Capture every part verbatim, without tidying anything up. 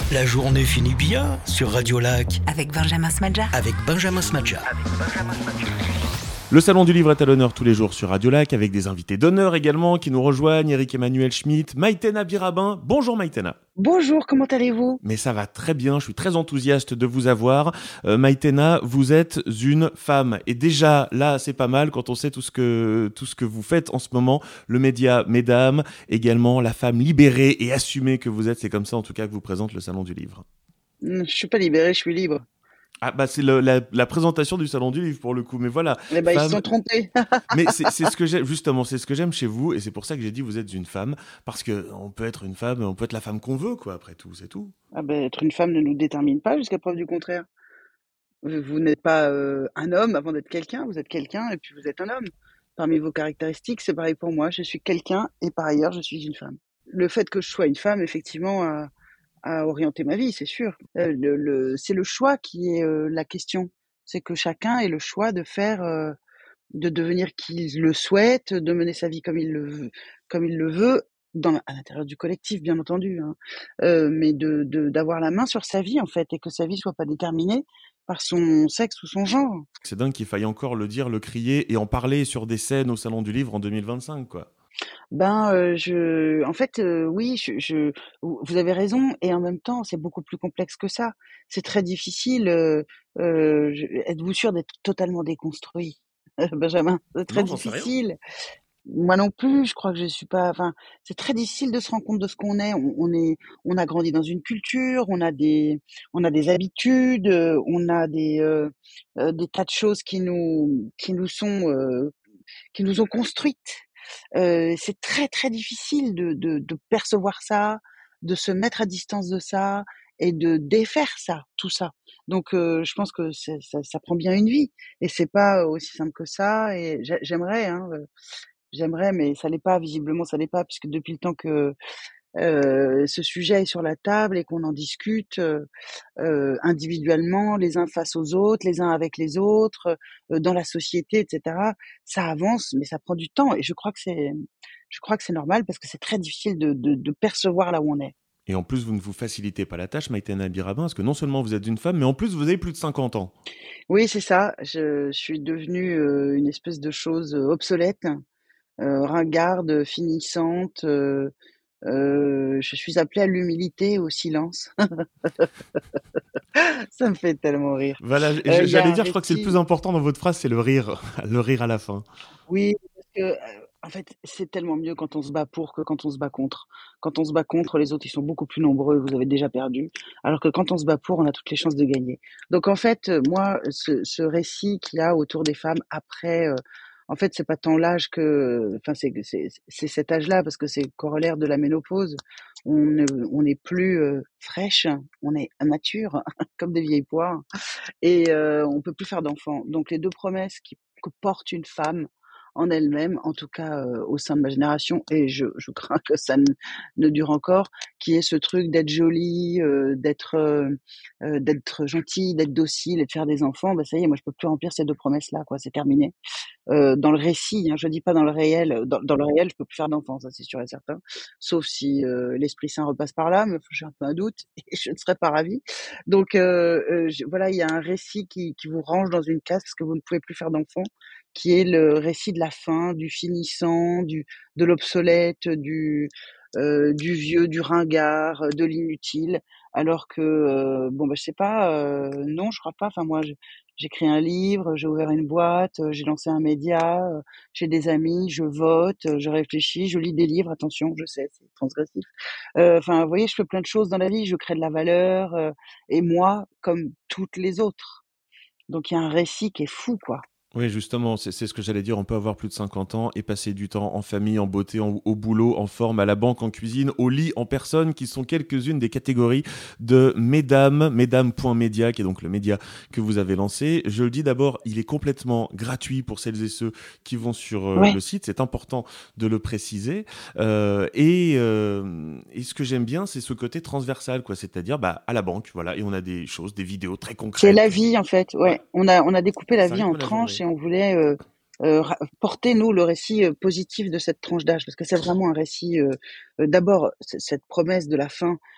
La journée finit bien sur Radio Lac Avec Benjamin Smadja. avec Benjamin Smadja. Le Salon du Livre est à l'honneur tous les jours sur Radio Lac avec des invités d'honneur également qui nous rejoignent, Éric Emmanuel Schmitt, Maïtena Birabin. Bonjour Maïtena. Bonjour, comment allez-vous ? Mais ça va très bien, je suis très enthousiaste de vous avoir. Euh, Maïtena, vous êtes une femme. Et déjà, là, c'est pas mal quand on sait tout ce que, tout ce que vous faites en ce moment. Le média Mesdames, également la femme libérée et assumée que vous êtes. C'est comme ça en tout cas que vous présente le Salon du Livre. Je suis pas libérée, je suis libre. Ah bah c'est le, la, la présentation du Salon du Livre pour le coup, mais voilà. Eh ben, Femme... ils se sont trompés. Mais c'est, c'est ce que j'aime, justement, c'est ce que j'aime chez vous, et c'est pour ça que j'ai dit vous êtes une femme, parce que on peut être une femme, on peut être la femme qu'on veut, quoi, après tout, c'est tout. Ah ben, être une femme ne nous détermine pas jusqu'à preuve du contraire. Vous, vous n'êtes pas euh, un homme avant d'être quelqu'un, vous êtes quelqu'un et puis vous êtes un homme. Parmi vos caractéristiques, c'est pareil pour moi, je suis quelqu'un et par ailleurs je suis une femme. Le fait que je sois une femme, effectivement, a, a orienté ma vie, c'est sûr. Euh, le, le, c'est le choix qui est euh, la question. C'est que chacun ait le choix de faire... euh, de devenir qui il le souhaite, de mener sa vie comme il le veut, comme il le veut dans la- à l'intérieur du collectif, bien entendu, hein. Euh, mais de, de d'avoir la main sur sa vie en fait et que sa vie soit pas déterminée par son sexe ou son genre. C'est dingue qu'il faille encore le dire, le crier et en parler sur des scènes au Salon du Livre en deux mille vingt-cinq, quoi. Ben, euh, je, en fait, euh, oui, je, je, vous vous avez raison et en même temps, c'est beaucoup plus complexe que ça. C'est très difficile. Euh, euh, je- êtes-vous sûr d'être totalement déconstruit, Benjamin? C'est très Non, j'en sais rien. difficile. Moi non plus, je crois que je suis pas. Enfin, c'est très difficile de se rendre compte de ce qu'on est. On, on est, on a grandi dans une culture, on a des, on a des habitudes, euh, on a des, euh, euh, des tas de choses qui nous, qui nous sont, euh, qui nous ont construites. Euh, c'est très très difficile de, de, de percevoir ça, de se mettre à distance de ça et de défaire ça, tout ça. Donc, euh, je pense que c'est- ça, ça prend bien une vie et c'est pas aussi simple que ça. Et j'ai- j'aimerais, hein, J'aimerais, mais ça l'est pas, visiblement ça l'est pas, puisque depuis le temps que euh, ce sujet est sur la table et qu'on en discute euh, euh, individuellement, les uns face aux autres, les uns avec les autres, euh, dans la société, et cetera. Ça avance, mais ça prend du temps. Et je crois que c'est, je crois que c'est normal parce que c'est très difficile de, de, de percevoir là où on est. Et en plus, vous ne vous facilitez pas la tâche, Maïtena Birabin, parce que non seulement vous êtes une femme, mais en plus vous avez plus de cinquante ans. Oui, c'est ça. Je, je suis devenue euh, une espèce de chose euh, obsolète, euh, ringarde, finissante. euh, euh, je suis appelée à l'humilité et au silence. Ça me fait tellement rire. Voilà, et Euh, j- Il y a j'allais un dire, je crois que c'est le plus récit, important dans votre phrase, c'est le rire, le rire à la fin. oui, parce que, euh, en fait, c'est tellement mieux quand on se bat pour que quand on se bat contre. Quand on se bat contre, les autres, ils sont beaucoup plus nombreux, vous avez déjà perdu. Alors que quand on se bat pour, on a toutes les chances de gagner. Donc, en fait, euh, moi, ce, ce récit qu'il y a autour des femmes après, euh, en fait, c'est pas tant l'âge que, enfin, c'est, c'est, c'est cet âge-là, parce que c'est corollaire de la ménopause. On ne, on n'est plus euh, fraîche, on est mature, comme des vieilles poires. Et euh, on peut plus faire d'enfants. Donc les deux promesses qui, que porte une femme en elle-même, en tout cas euh, au sein de ma génération, et je, je crains que ça ne, ne dure encore, qui est ce truc d'être jolie, euh, d'être euh, euh, d'être gentille, d'être docile et de faire des enfants. Bah ça y est, moi je peux plus remplir ces deux promesses-là, quoi. C'est terminé. Euh, dans le récit, hein, je dis pas dans le réel. Dans, dans le réel, je peux plus faire d'enfants, ça c'est sûr et certain. Sauf si euh, l'Esprit Saint repasse par là, mais j'ai un peu un doute et je ne serais pas ravie. Donc euh, euh, je- voilà, il y a un récit qui, qui vous range dans une case parce que vous ne pouvez plus faire d'enfants, qui est le récit de la fin, du finissant, du de l'obsolète, du euh, du vieux, du ringard, de l'inutile. Alors que euh, bon bah je sais pas, euh, non je crois pas. Enfin moi je- j'écris un livre, j'ai ouvert une boîte, euh, j'ai lancé un média, euh, j'ai des amis, je vote, euh, je réfléchis, je lis des livres. Attention, je sais, c'est transgressif. Euh, Enfin, vous voyez, je fais plein de choses dans la vie, je crée de la valeur, euh, et moi, comme toutes les autres. Donc il y a un récit qui est fou, quoi. Oui, justement, c'est c'est ce que j'allais dire. On peut avoir plus de cinquante ans et passer du temps en famille, en beauté, en- au boulot, en forme, à la banque, en cuisine, au lit, en personne, qui sont quelques-unes des catégories de Mesdames, mesdames.media, qui est donc le média que vous avez lancé. Je le dis d'abord, il est complètement gratuit pour celles et ceux qui vont sur euh, Ouais. le site. C'est important de le préciser. Euh, et, euh, et ce que j'aime bien, c'est ce côté transversal, quoi. C'est-à-dire, bah, à la banque, voilà, et on a des choses, des vidéos très C'est concrètes. la vie, en fait. Ouais, Ouais. On a, on a découpé la ça vie en rythme la tranches journée. et on voulait euh, euh, ra- porter, nous, le récit euh, positif de cette tranche d'âge. Parce que c'est vraiment un récit, euh, euh, d'abord, c- cette promesse de la fin,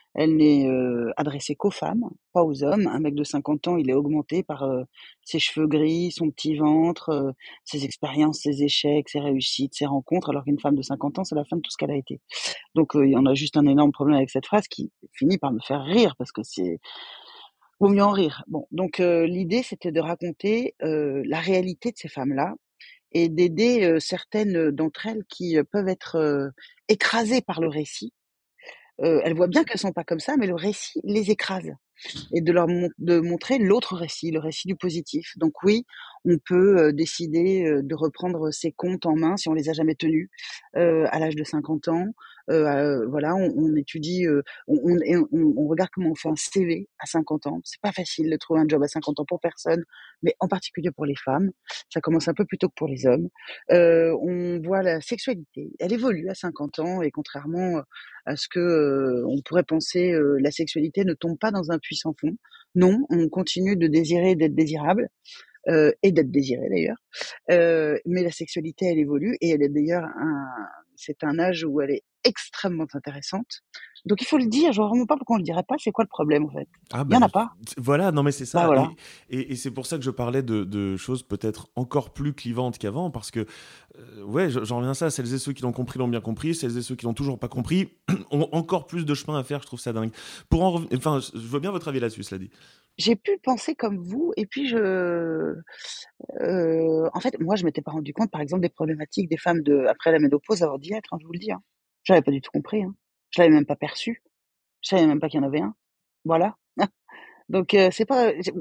Elle n'est, heu, adressée qu'aux femmes, pas aux hommes. Un mec de cinquante ans, il est augmenté par, heu, ses cheveux gris, son petit ventre, heu, ses expériences, ses échecs, ses réussites, ses rencontres, alors qu'une femme de cinquante ans, c'est la fin de tout ce qu'elle a été. Donc, heu, on a juste un énorme problème avec cette phrase qui finit par me faire rire parce que c'est vaut mieux en rire. Bon, donc, heu, l'idée, c'était de raconter, heu, la réalité de ces femmes-là et d'aider, heu, certaines, d'entre elles qui, heu, peuvent être, heu, écrasées par le récit. Heu, elles voient bien qu'elles sont pas comme ça, mais le récit les écrase et de leur mon de montrer l'autre récit, le récit du positif. Donc oui, on peut, heu, décider, heu, de reprendre ses comptes en main si on les a jamais tenus, heu, à l'âge de cinquante ans. Heu, heu, voilà, on on étudie, heu, on on et on on regarde comment on fait un C V à cinquante ans. C'est pas facile de trouver un job à cinquante ans pour personne, mais en particulier pour les femmes. Ça commence un peu plus tôt que pour les hommes. Heu, on voit la sexualité, elle évolue à cinquante ans et contrairement, à ce que, heu, on pourrait penser, heu, la sexualité ne tombe pas dans un puits sans fond. Non, on continue de désirer d'être désirable, heu, et d'être désiré d'ailleurs. Heu, mais la sexualité, elle évolue et elle est d'ailleurs un c'est un âge où elle est extrêmement intéressante. Donc il faut le dire, je vois vraiment pas pourquoi on le dirait pas. C'est quoi le problème en fait? Ah Il y bah, en a pas. voilà, non mais c'est Bah ça. voilà. Et, et, et c'est pour ça que je parlais de, de choses peut-être encore plus clivantes qu'avant, parce que, euh, ouais, j'en reviens à ça, celles et ceux qui l'ont compris l'ont bien compris, celles et ceux qui l'ont toujours pas compris ont encore plus de chemin à faire, je trouve ça dingue. Pour en rev- enfin, je veux bien votre avis là-dessus, cela dit. J'ai pu penser comme vous et puis je heu, en fait, moi, je m'étais pas rendu compte, par exemple, des problématiques des femmes de après la ménopause avant d'y être, hein, je vous le dis, hein. J'avais pas du tout compris, hein. Je l'avais même pas perçu. Je savais même pas qu'il y en avait un. Voilà. Donc heu, c'est pas j'ai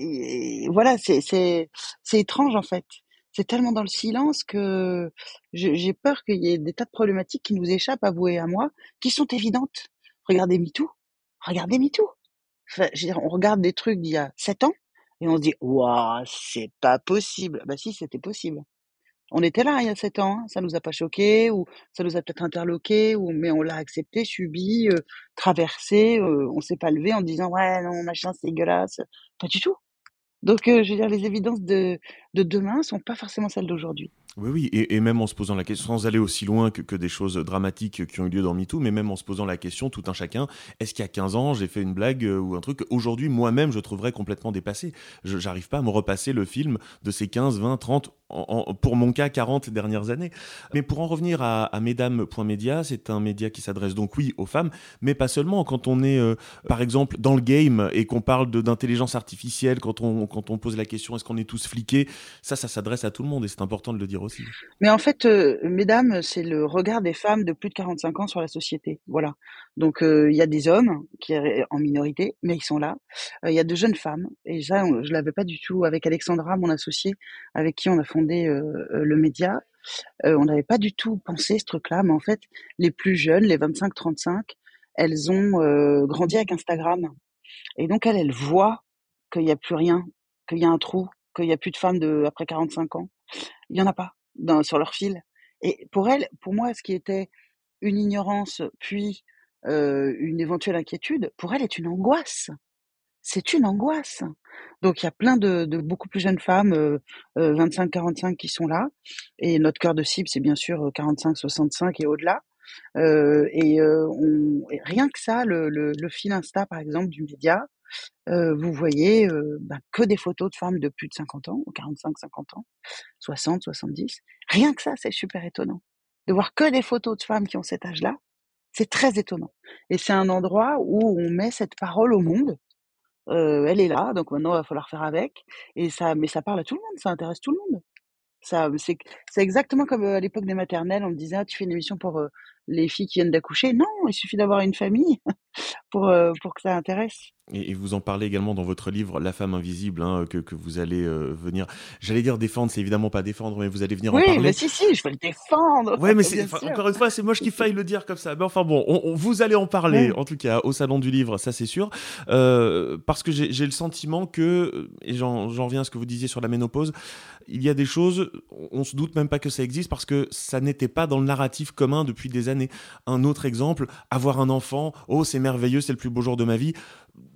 et voilà, c'est c'est c'est étrange, en fait. C'est tellement dans le silence que je j'ai peur qu'il y ait des tas de problématiques qui nous échappent à vous et à moi, qui sont évidentes. Regardez MeToo, regardez MeToo. Enfin, je veux dire, on regarde des trucs d'il y a sept ans et on se dit: «Waouh, c'est pas possible!» Bah si, c'était possible. On était là il y a sept ans, hein, ça nous a pas choqués ou ça nous a peut-être interloqués ou mais on l'a accepté, subi, heu, traversé, heu, on s'est pas levé en disant: «Ouais, non, machin, c'est dégueulasse». Pas du tout. Donc heu, je veux dire, les évidences de de demain sont pas forcément celles d'aujourd'hui. Oui, oui, et, et même en se posant la question, sans aller aussi loin que, que des choses dramatiques qui ont eu lieu dans MeToo, mais même en se posant la question, tout un chacun, est-ce qu'il y a quinze ans, j'ai fait une blague euh, ou un truc, aujourd'hui, moi-même, je trouverais complètement dépassé. Je J'arrive pas à me repasser le film de ces quinze, vingt, trente, en- en- pour mon cas, quarante dernières années. Mais pour en revenir à, à mesdames.media, c'est un média qui s'adresse donc, oui, aux femmes, mais pas seulement. Quand on est, euh, par exemple, dans le game et qu'on parle de- d'intelligence artificielle, quand on, quand on pose la question, est-ce qu'on est tous fliqués, ça, ça s'adresse à tout le monde et c'est important de le dire aussi. Mais en fait, heu, mesdames, c'est le regard des femmes de plus de quarante-cinq ans sur la société, voilà. Donc heu, il y a des hommes qui est en minorité, mais ils sont là. Heu, il y a de jeunes femmes et ça, on je l'avais pas du tout avec Alexandra, mon associée, avec qui on a fondé, heu heu, le média. Heu, on n'avait pas du tout pensé ce truc-là, mais en fait, les plus jeunes, les vingt-cinq trente-cinq, elles ont, heu, grandi avec Instagram et donc elles, elles voient qu'il y a plus rien, qu'il y a un trou, qu'il y a plus de femmes de après quarante-cinq ans. Il y en a pas dans sur leur fil et pour elles, pour moi, ce qui était une ignorance, puis, heu, une éventuelle inquiétude, pour elles est une angoisse. C'est une angoisse. Donc il y a plein de de beaucoup plus jeunes femmes, heu heu, vingt-cinq quarante-cinq qui sont là et notre cœur de cible, c'est bien sûr, heu, quarante-cinq soixante-cinq et au-delà. Heu et heu, on et rien que ça, le le le fil Insta, par exemple, du média, heu, vous voyez, heu, bah, que des photos de femmes de plus de cinquante ans, quarante-cinq cinquante ans, soixante soixante-dix. Rien que ça, c'est super étonnant. De voir que des photos de femmes qui ont cet âge-là, c'est très étonnant et c'est un endroit où on met cette parole au monde. Heu, elle est là, donc maintenant il va falloir faire avec et ça mais ça parle à tout le monde, ça intéresse tout le monde. Ça, c'est c'est exactement comme, heu, à l'époque des maternelles, on me disait: «Ah, tu fais une émission pour, heu, les filles qui viennent d'accoucher». Non, il suffit d'avoir une famille pour, heu, pour que ça intéresse. Et, et vous en parlez également dans votre livre La femme invisible, hein, que, que vous allez euh, venir, j'allais dire défendre, c'est évidemment pas défendre, mais vous allez venir en Oui, mais parler. si, si, je veux le défendre, Ouais, mais c'est, bien enfin, sûr. encore une fois, c'est moche qu'il faille le dire comme ça. Mais enfin bon, on, on- vous allez en parler, Ouais. en tout cas, au Salon du Livre, ça c'est sûr. Euh, parce que j'ai j'ai le sentiment que, et j'en j'en reviens à ce que vous disiez sur la ménopause, il y a des choses, on, on se doute même pas que ça existe parce que ça n'était pas dans le narratif commun depuis des années. Un autre exemple, avoir un enfant, oh c'est merveilleux, c'est le plus beau jour de ma vie.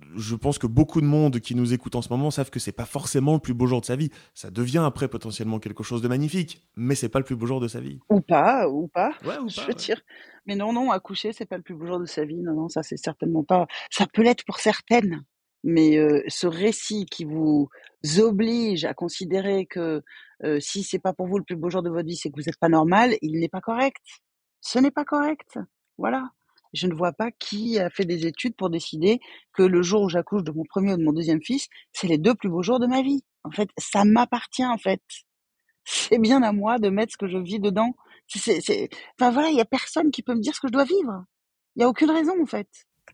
je pense que beaucoup de monde qui nous écoute en ce moment savent que c'est pas forcément le plus beau jour de sa vie. Ça devient après potentiellement quelque chose de magnifique, mais c'est pas le plus beau jour de sa vie. Ou pas, ou pas, Ouais, ou je pas, veux ouais. dire. Mais non, non, accoucher, c'est pas le plus beau jour de sa vie. Non, non, ça, c'est certainement pas. Ça peut l'être pour certaines, mais euh, ce récit qui vous oblige à considérer que euh, si c'est pas pour vous le plus beau jour de votre vie, c'est que vous n'êtes pas normal, il n'est pas correct. Ce n'est pas correct. Voilà. Je ne vois pas qui a fait des études pour décider que le jour où j'accouche de mon premier ou de mon deuxième fils, c'est les deux plus beaux jours de ma vie. En fait, ça m'appartient, en fait. C'est bien à moi de mettre ce que je vis dedans. C'est, c'est, c'est- Enfin voilà, il y a personne qui peut me dire ce que je dois vivre. Il y a aucune raison, en fait.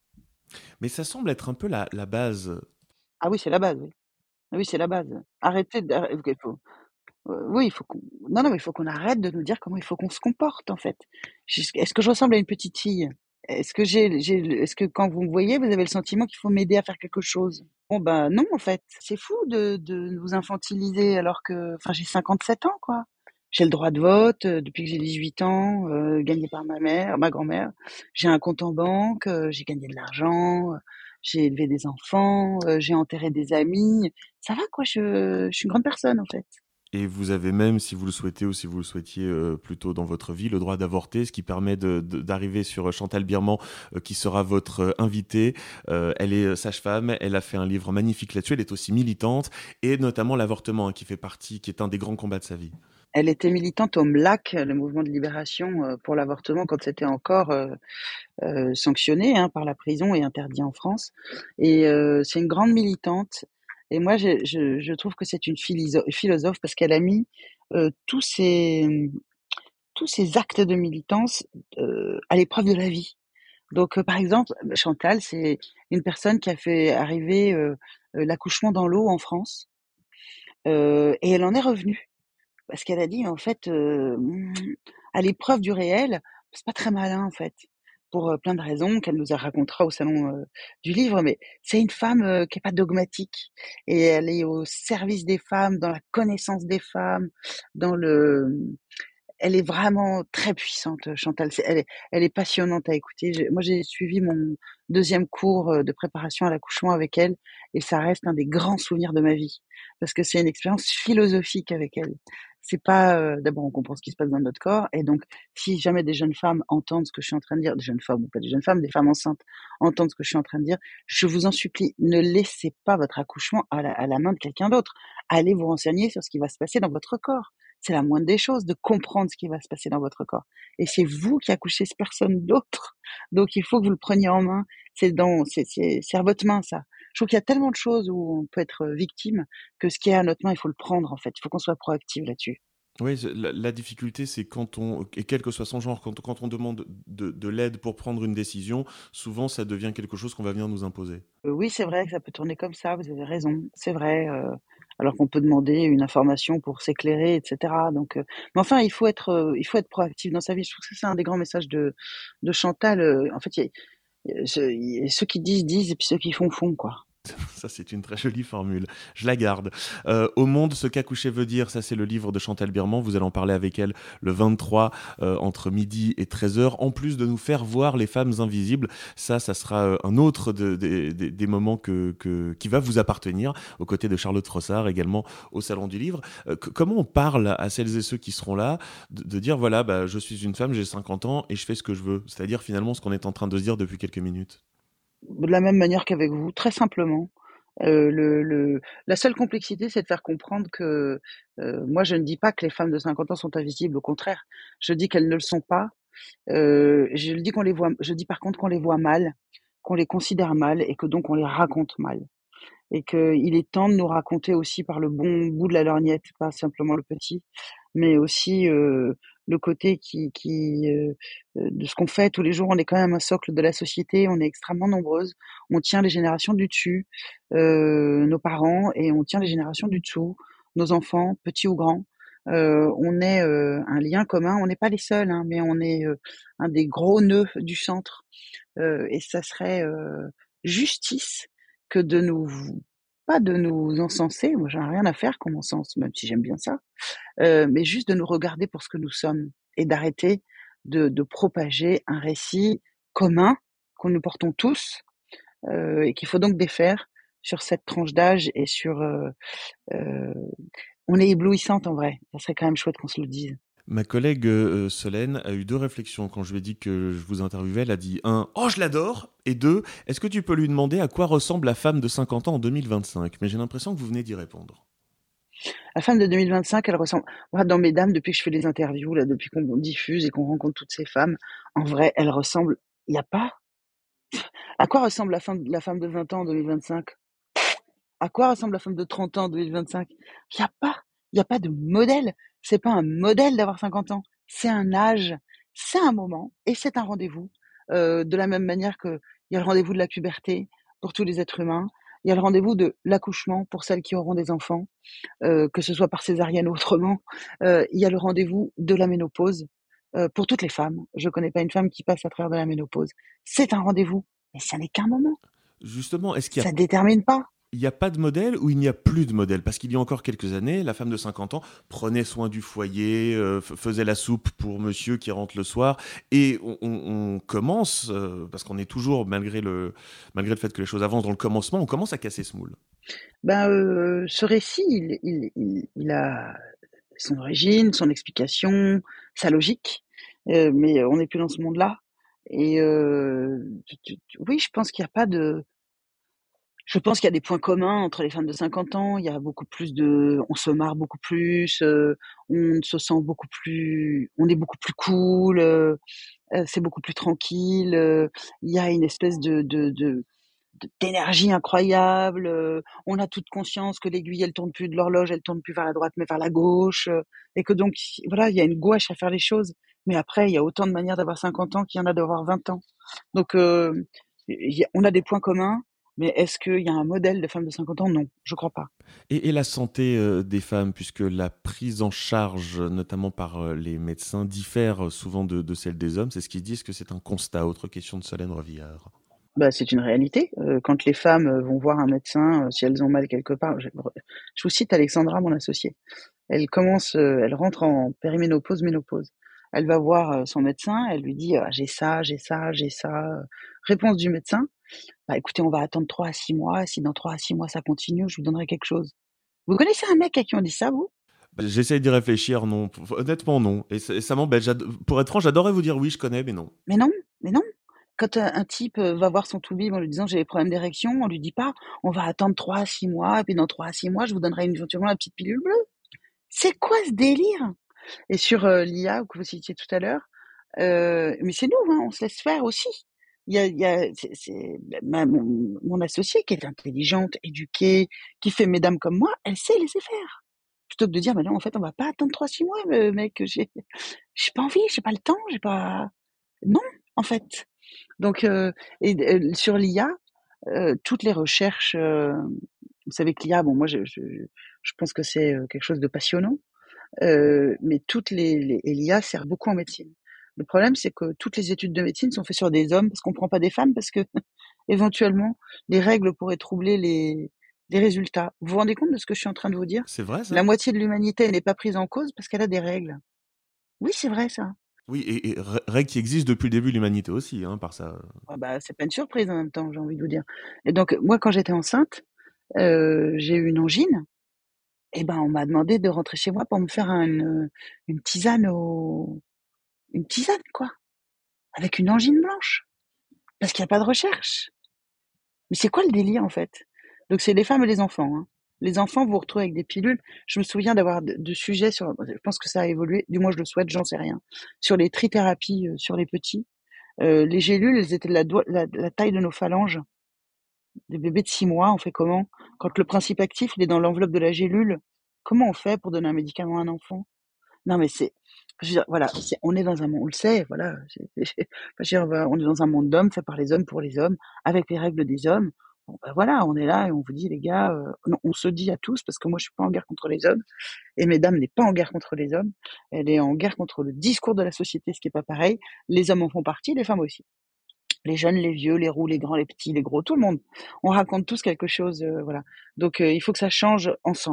Mais ça semble être un peu la, la base. Ah oui, c'est la base, oui. Ah oui, c'est la base. Arrêtez de, arrête- il faut, euh, oui, il faut qu'on, non, non, mais il faut qu'on arrête de nous dire comment il faut qu'on se comporte, en fait. Jusqu'- Est-ce que je ressemble à une petite fille? Est-ce que j'ai, j'ai, est-ce que quand vous me voyez, vous avez le sentiment qu'il faut m'aider à faire quelque chose? Bon, ben, non, en fait. C'est fou de, de nous infantiliser alors que, enfin, j'ai cinquante-sept ans, quoi. J'ai le droit de vote euh, depuis que j'ai dix-huit ans, euh, gagné par ma mère, ma grand-mère. J'ai un compte en banque, euh, j'ai gagné de l'argent, euh, j'ai élevé des enfants, euh, j'ai enterré des amis. Ça va, quoi, je, je suis une grande personne, en fait. Et vous avez même, si vous le souhaitez ou si vous le souhaitiez euh, plus tôt dans votre vie, le droit d'avorter, ce qui permet de- de- d'arriver sur euh, Chantal Birman, euh, qui sera votre euh, invitée. Euh, elle est euh, sage-femme, elle a fait un livre magnifique là-dessus, elle est aussi militante, et notamment l'avortement, hein, qui fait partie, qui est un des grands combats de sa vie. Elle était militante au M L A C, le mouvement de libération euh, pour l'avortement, quand c'était encore euh, euh, sanctionné hein, par la prison et interdit en France. Et euh, c'est une grande militante. Et moi, je, je, je trouve que c'est une philiso- philosophe parce qu'elle a mis euh, tous ces tous ces actes de militance euh, à l'épreuve de la vie. Donc, euh, par exemple, Chantal, c'est une personne qui a fait arriver euh, euh, l'accouchement dans l'eau en France, euh, et elle en est revenue. Parce qu'elle a dit, en fait, heu, mmh, à l'épreuve du réel, c'est pas très malin, en fait, pour, heu, plein de raisons qu'elle nous racontera au salon, heu, du livre. Mais c'est une femme, heu, qui est pas dogmatique et elle est au service des femmes, dans la connaissance des femmes, dans le elle est vraiment très puissante, Chantal. C'est elle est elle est passionnante à écouter. J'ai moi, j'ai suivi mon deuxième cours, heu, de préparation à l'accouchement avec elle et ça reste un des grands souvenirs de ma vie. Parce que c'est une expérience philosophique avec elle. C'est pas, heu d'abord, on comprend ce qui se passe dans notre corps et donc si jamais des jeunes femmes entendent ce que je suis en train de dire, des jeunes femmes ou pas des jeunes femmes, des femmes enceintes entendent ce que je suis en train de dire, je vous en supplie, ne laissez pas votre accouchement à la à la main de quelqu'un d'autre. Allez vous renseigner sur ce qui va se passer dans votre corps. C'est la moindre des choses de comprendre ce qui va se passer dans votre corps. Et c'est vous qui accouchez, c'est personne d'autre. Donc il faut que vous le preniez en main. C'est dans, c'est, c'est, c'est à votre main, ça. Je trouve qu'il y a tellement de choses où on peut être victime que ce qui est à notre main, il faut le prendre, en fait. Il faut qu'on soit proactif là-dessus. Oui, c'est- la, la difficulté, c'est quand on, et quel que soit son genre, quand, quand on demande de, de l'aide pour prendre une décision, souvent ça devient quelque chose qu'on va venir nous imposer. Euh, oui, c'est vrai que ça peut tourner comme ça, vous avez raison, c'est vrai. euh, alors qu'on peut demander une information pour s'éclairer, et cetera. Donc, euh, mais enfin, il faut être, euh, il faut être proactif dans sa vie. Je trouve que c'est un des grands messages de, de Chantal. euh, en fait, il y a- il y a ceux il y a ceux qui disent, disent, et puis ceux qui font, font, quoi. Ça, c'est une très jolie formule. Je la garde. Euh, Au monde, ce qu'accoucher veut dire, ça, c'est le livre de Chantal Birman. Vous allez en parler avec elle le vingt-trois, euh, entre midi et treize heures. En plus de nous faire voir les femmes invisibles, ça, ça sera euh, un autre de- de- de- des moments que, que- qui va vous appartenir, aux côtés de Charlotte Rossard, également au Salon du Livre. Euh, c- comment on parle à celles et ceux qui seront là de, de dire, voilà, bah, je suis une femme, j'ai cinquante ans et je fais ce que je veux. C'est-à-dire, finalement, ce qu'on est en train de se dire depuis quelques minutes. De la même manière qu'avec vous, très simplement. Euh, le, le, la seule complexité, c'est de faire comprendre que euh, moi, je ne dis pas que les femmes de cinquante ans sont invisibles, au contraire. Je dis qu'elles ne le sont pas. Euh, je le dis qu'on les voit. Je dis par contre qu'on les voit mal, qu'on les considère mal et que donc on les raconte mal. Et qu'il est temps de nous raconter aussi par le bon bout de la lorgnette, pas simplement le petit, mais aussi euh, le côté qui, qui euh, euh, de ce qu'on fait tous les jours. On est quand même un socle de la société, on est extrêmement nombreuses, on tient les générations du dessus, euh, nos parents, et on tient les générations du dessous, nos enfants, petits ou grands. Euh, on est euh, un lien commun, on n'est pas les seuls, hein, mais on est euh, un des gros nœuds du centre. Euh, et ça serait euh, justice que de nous, pas de nous encenser, moi j'en ai rien à faire qu'on m'encense, même si j'aime bien ça, euh, mais juste de nous regarder pour ce que nous sommes et d'arrêter de, de propager un récit commun que nous portons tous, heu et qu'il faut donc défaire sur cette tranche d'âge et sur, heu heu on est éblouissante en vrai. Ça serait quand même chouette qu'on se le dise. Ma collègue, heu Solène a eu deux réflexions quand je lui ai dit que je vous interviewais. Elle a dit un: «Oh je l'adore» et deux: «Est-ce que tu peux lui demander à quoi ressemble la femme de cinquante ans en deux mille vingt-cinq?» Mais j'ai l'impression que vous venez d'y répondre. La femme de deux mille vingt-cinq, elle ressemble moi dans Mesdames, depuis que je fais des interviews là, depuis qu'on diffuse et qu'on rencontre toutes ces femmes, en vrai, elles ressemblent il y a pas à quoi ressemble la femme la femme de vingt ans en deux mille vingt-cinq? À quoi ressemble la femme de trente ans en deux mille vingt-cinq? Il y a pas, il y a pas de modèle. C'est pas un modèle d'avoir cinquante ans. C'est un âge, c'est un moment et c'est un rendez-vous. Heu, de la même manière qu'il y a le rendez-vous de la puberté pour tous les êtres humains. Il y a le rendez-vous de l'accouchement pour celles qui auront des enfants, heu, que ce soit par césarienne ou autrement. Heu, il y a le rendez-vous de la ménopause, heu, pour toutes les femmes. Je connais pas une femme qui passe à travers de la ménopause. C'est un rendez-vous, mais ça n'est qu'un moment. Justement, est-ce qu'il y a Ça détermine pas. il y a pas de modèle ou il n'y a plus de modèle? Parce qu'il y a encore quelques années, la femme de cinquante ans prenait soin du foyer, heu, f faisait la soupe pour monsieur qui rentre le soir et on on on commence, heu, parce qu'on est toujours malgré le malgré le fait que les choses avancent dans le commencement, on commence à casser ce moule. Ben, heu, ce récit, il il il il a son origine, son explication, sa logique, heu, mais on n'est plus dans ce monde-là et heu, tu tu tu oui, je pense qu'il y a pas de je pense qu'il y a des points communs entre les femmes de cinquante ans. Il y a beaucoup plus de on se marre beaucoup plus, heu, on se sent beaucoup plus on est beaucoup plus cool, heu heu, c'est beaucoup plus tranquille, heu, il y a une espèce de de de de d'énergie incroyable, heu, on a toute conscience que l'aiguille, elle tourne plus de l'horloge, elle tourne plus vers la droite, mais vers la gauche, heu et que donc voilà, il y a une gouache à faire les choses. Mais après, il y a autant de manières d'avoir cinquante ans qu'il y en a d'avoir vingt ans. Donc heu, il y a on a des points communs, mais est-ce qu'il y a un modèle de femme de cinquante ans? Non, je crois pas. Et, et la santé euh, des femmes, puisque la prise en charge, notamment par euh, les médecins, diffère souvent de, de celle des hommes. C'est ce qu'ils disent que c'est un constat. Autre question de Solène Revillard. Bah, c'est une réalité. Heu, quand les femmes, heu, vont voir un médecin, heu, si elles ont mal quelque part, je je vous cite Alexandra, mon associée. Elle commence, heu, elle rentre en périménopause, ménopause. Elle va voir, heu, son médecin, elle lui dit: «Ah j'ai ça, j'ai ça, j'ai ça», heu, réponse du médecin: «Bah, écoutez, on va attendre trois à six mois. Si dans trois à six mois ça continue, je vous donnerai quelque chose». Vous connaissez un mec à qui on dit ça, vous? Bah, j'essaye d'y réfléchir, non. Honnêtement, non. Et, ça et ça m'embête. J'ado- Pour être franc, j'adorerais vous dire oui, je connais, mais non. Mais non, mais non. Quand, heu, un type, heu, va voir son toubib en lui disant: «J'ai des problèmes d'érection», on lui dit pas: «On va attendre trois à six mois et puis dans trois à six mois, je vous donnerai éventuellement la petite pilule bleue». C'est quoi ce délire? Et sur, heu, l'I A que vous citiez tout à l'heure, heu, mais c'est nous, hein, on se laisse faire aussi. Il y a il y a c'est c'est bah, ma mon mon associée qui est intelligente, éduquée, qui fait mesdames comme moi, elle sait laisser faire. Plutôt que de dire: «Mais non, en fait, on va pas attendre trois six mois, heu, mec, j'ai j'ai pas envie, j'ai pas le temps, j'ai pas» non, en fait. Donc heu et d heu, sur l'I A, heu, toutes les recherches, heu, vous savez que l'I A, bon moi je je je pense que c'est, heu, quelque chose de passionnant. Heu, mais toutes les les et l'I A sert beaucoup en médecine. Le problème, c'est que toutes les études de médecine sont faites sur des hommes parce qu'on prend pas des femmes parce que éventuellement les règles pourraient troubler les les résultats. Vous vous rendez compte de ce que je suis en train de vous dire? C'est vrai, La ça? moitié de l'humanité n'est pas prise en cause parce qu'elle a des règles. Oui, c'est vrai ça. Oui, et, et r- règle qui existe depuis le début de l'humanité aussi, hein, par ça. Ah bah, c'est pas une surprise en même temps, j'ai envie de vous dire. Et donc moi, quand j'étais enceinte, heu, j'ai eu une angine et ben, on m'a demandé de rentrer chez moi pour me faire un une, une tisane au une tisane quoi, avec une angine blanche. Parce qu'il y a pas de recherche. Mais c'est quoi le délire, en fait? Donc c'est les femmes et les enfants, hein. Les enfants, vous vous retrouvez avec des pilules. Je me souviens d'avoir de de sujets sur je pense que ça a évolué, du moins je le souhaite, j'en sais rien, sur les trithérapies, heu, sur les petits. Heu, les gélules, elles étaient de la doi la la taille de nos phalanges. Des bébés de six mois, on fait comment? Quand le principe actif, il est dans l'enveloppe de la gélule, comment on fait pour donner un médicament à un enfant? Non, mais c'est je veux dire, voilà, c'est on est dans un monde on le sait, voilà, c'est c'est enfin, je veux dire, voilà, on est dans un monde d'hommes, fait par les hommes, pour les hommes, avec les règles des hommes. Bon, bah, voilà, on est là et on vous dit: «Les gars», heu, non, on se dit à tous, parce que moi je suis pas en guerre contre les hommes et mesdames n'est pas en guerre contre les hommes. Elle est en guerre contre le discours de la société, ce qui est pas pareil. Les hommes en font partie, les femmes aussi. Les jeunes, les vieux, les roux, les grands, les petits, les gros, tout le monde. On raconte tous quelque chose, heu, voilà. Donc heu, il faut que ça change ensemble.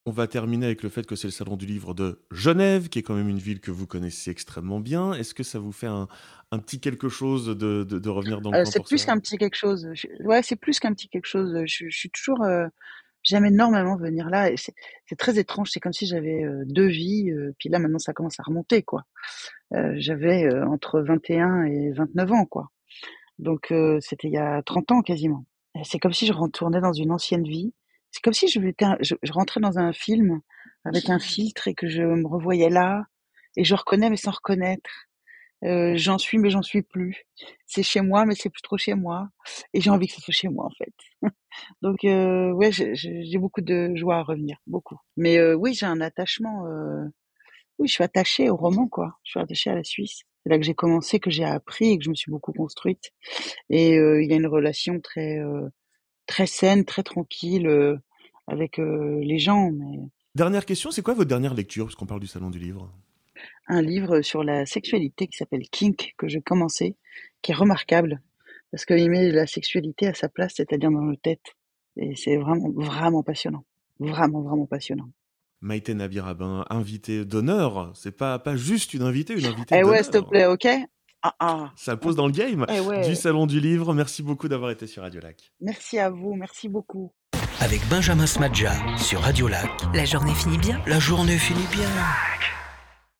On va terminer avec le fait que c'est le salon du livre de Genève, qui est quand même une ville que vous connaissez extrêmement bien. Est-ce que ça vous fait un, un petit quelque chose de, de, de revenir dans le Heu, coin c'est pour plus ça? qu'un petit quelque chose, je ouais, c'est plus qu'un petit quelque chose, je je suis toujours, heu, j'aime énormément venir là et c'est c'est très étrange. C'est comme si j'avais, heu, deux vies, heu, puis là, maintenant, ça commence à remonter, quoi. Heu, j'avais, heu, entre vingt et un et vingt-neuf ans, quoi. Donc heu, c'était il y a trente ans quasiment. Et c'est comme si je retournais dans une ancienne vie. C'est comme si je m'étais je je rentrais dans un film avec un filtre et que je me revoyais là et je reconnais mais sans reconnaître. Heu, j'en suis mais j'en suis plus. C'est chez moi mais c'est plus trop chez moi et j'ai envie que ce soit chez moi, en fait. Donc heu, ouais, j'ai j'ai j'ai beaucoup de joie à revenir, beaucoup. Mais heu, oui, j'ai un attachement, heu, oui, je suis attachée au roman, quoi. Je suis attachée à la Suisse. C'est là que j'ai commencé, que j'ai appris et que je me suis beaucoup construite et heu, il y a une relation très, heu, très saine, très tranquille, heu, avec, heu, les gens. Mais Dernière question, c'est quoi votre dernière lecture, puisqu'on parle du salon du livre? un livre sur la sexualité qui s'appelle Kink, que j'ai commencé, qui est remarquable parce qu'il met la sexualité à sa place, c'est-à-dire dans nos têtes et c'est vraiment, vraiment passionnant. Vraiment, vraiment passionnant. Maïté Nabir-Rabin, invitée d'honneur. C'est pas, pas juste une invitée, une invitée Eh ouais, s'il te d'honneur. plaît, OK? Ah, ah. Ça pose dans le game Eh du ouais. salon du livre. Merci beaucoup d'avoir été sur Radio Lac. Merci à vous, merci beaucoup. Avec Benjamin Smadja sur Radio Lac. La journée finit bien. La journée finit bien.